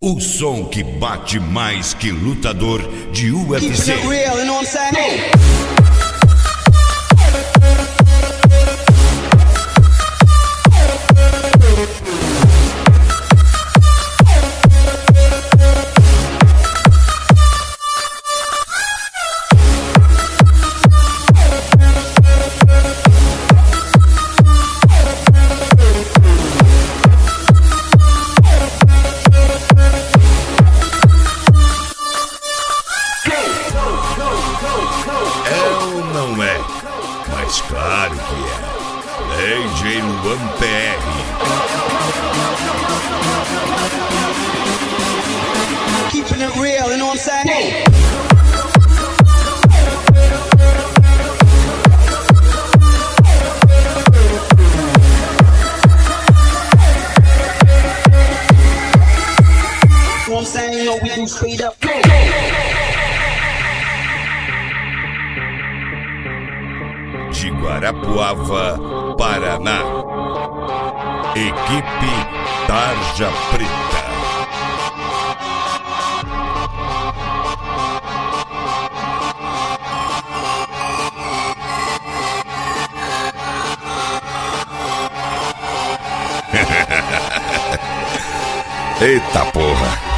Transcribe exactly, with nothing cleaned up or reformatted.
O som que bate mais que lutador de U F C. É ou não é? Mas claro que é. D J Luan P R. Keeping it real, you know what I'm saying? You know what I'm saying? You know we do speed up. De Guarapuava, Paraná. Equipe Tarja Preta. Eita porra!